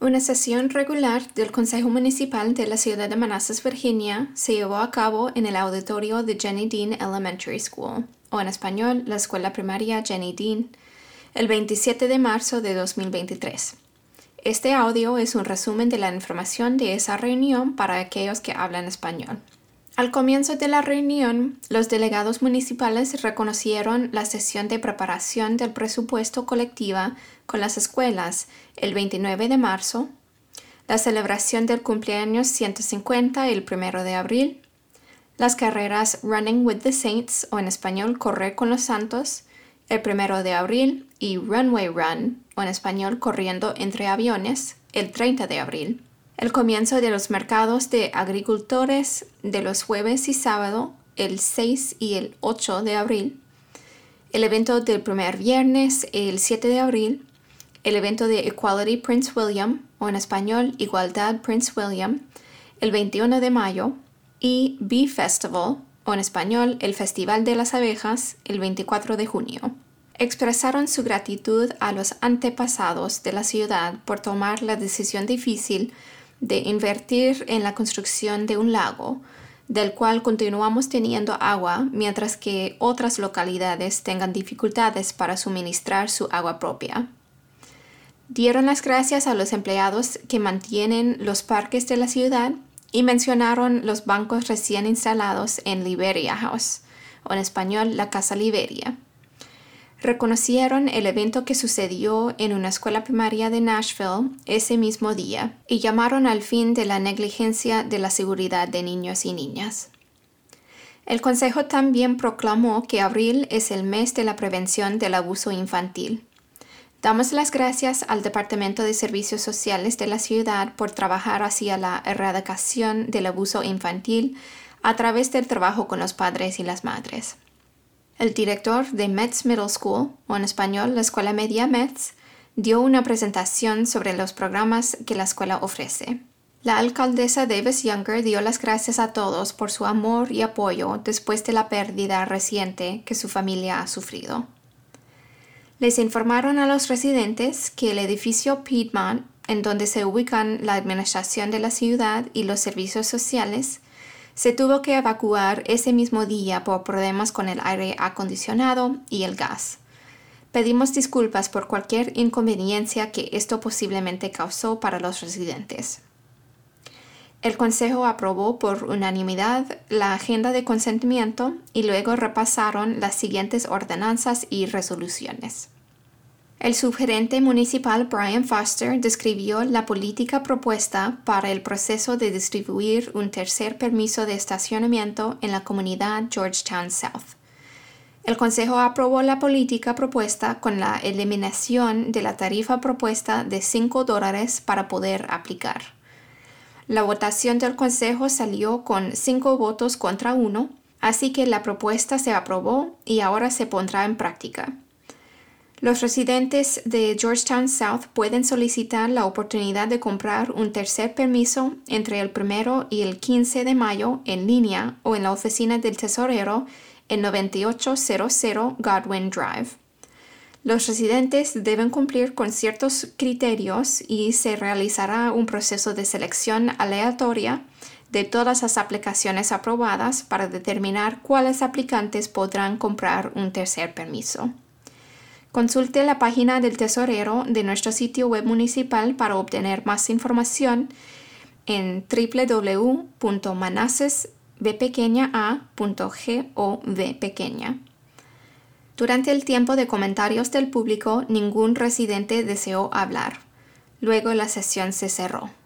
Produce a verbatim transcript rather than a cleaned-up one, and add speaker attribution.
Speaker 1: Una sesión regular del Consejo Municipal de la Ciudad de Manassas, Virginia, se llevó a cabo en el auditorio de Jenny Dean Elementary School, o en español, la Escuela Primaria Jenny Dean, el veintisiete de marzo de dos mil veintitrés. Este audio es un resumen de la información de esa reunión para aquellos que hablan español. Al comienzo de la reunión, los delegados municipales reconocieron la sesión de preparación del presupuesto colectiva con las escuelas el veintinueve de marzo, la celebración del cumpleaños ciento cincuenta el primero de abril, las carreras Running with the Saints, o en español Correr con los Santos, el primero de abril, y Runway Run, o en español Corriendo entre Aviones, el treinta de abril. El comienzo de los mercados de agricultores de los jueves y sábado, el seis y el ocho de abril, el evento del primer viernes, el siete de abril, el evento de Equality Prince William, o en español Igualdad Prince William, el veintiuno de mayo, y Bee Festival, o en español el Festival de las Abejas, el veinticuatro de junio. Expresaron su gratitud a los antepasados de la ciudad por tomar la decisión difícil de invertir en la construcción de un lago, del cual continuamos teniendo agua mientras que otras localidades tengan dificultades para suministrar su agua propia. Dieron las gracias a los empleados que mantienen los parques de la ciudad y mencionaron los bancos recién instalados en Liberia House, o en español la Casa Liberia. Reconocieron el evento que sucedió en una escuela primaria de Nashville ese mismo día y llamaron al fin de la negligencia de la seguridad de niños y niñas. El Consejo también proclamó que abril es el mes de la prevención del abuso infantil. Damos las gracias al Departamento de Servicios Sociales de la ciudad por trabajar hacia la erradicación del abuso infantil a través del trabajo con los padres y las madres. El director de Metz Middle School, o en español la Escuela Media Metz, dio una presentación sobre los programas que la escuela ofrece. La alcaldesa Davis Younger dio las gracias a todos por su amor y apoyo después de la pérdida reciente que su familia ha sufrido. Les informaron a los residentes que el edificio Piedmont, en donde se ubican la administración de la ciudad y los servicios sociales, se tuvo que evacuar ese mismo día por problemas con el aire acondicionado y el gas. Pedimos disculpas por cualquier inconveniencia que esto posiblemente causó para los residentes. El Consejo aprobó por unanimidad la agenda de consentimiento y luego repasaron las siguientes ordenanzas y resoluciones. El subgerente municipal Brian Foster describió la política propuesta para el proceso de distribuir un tercer permiso de estacionamiento en la comunidad Georgetown South. El Consejo aprobó la política propuesta con la eliminación de la tarifa propuesta de cinco dólares para poder aplicar. La votación del Consejo salió con cinco votos contra uno, así que la propuesta se aprobó y ahora se pondrá en práctica. Los residentes de Georgetown South pueden solicitar la oportunidad de comprar un tercer permiso entre el primero y el quince de mayo en línea o en la oficina del tesorero en noventa y ocho cero cero Godwin Drive. Los residentes deben cumplir con ciertos criterios y se realizará un proceso de selección aleatoria de todas las aplicaciones aprobadas para determinar cuáles aplicantes podrán comprar un tercer permiso. Consulte la página del tesorero de nuestro sitio web municipal para obtener más información en w w w punto manassas b pequeña a punto gov pequeña. Durante el tiempo de comentarios del público, ningún residente deseó hablar. Luego la sesión se cerró.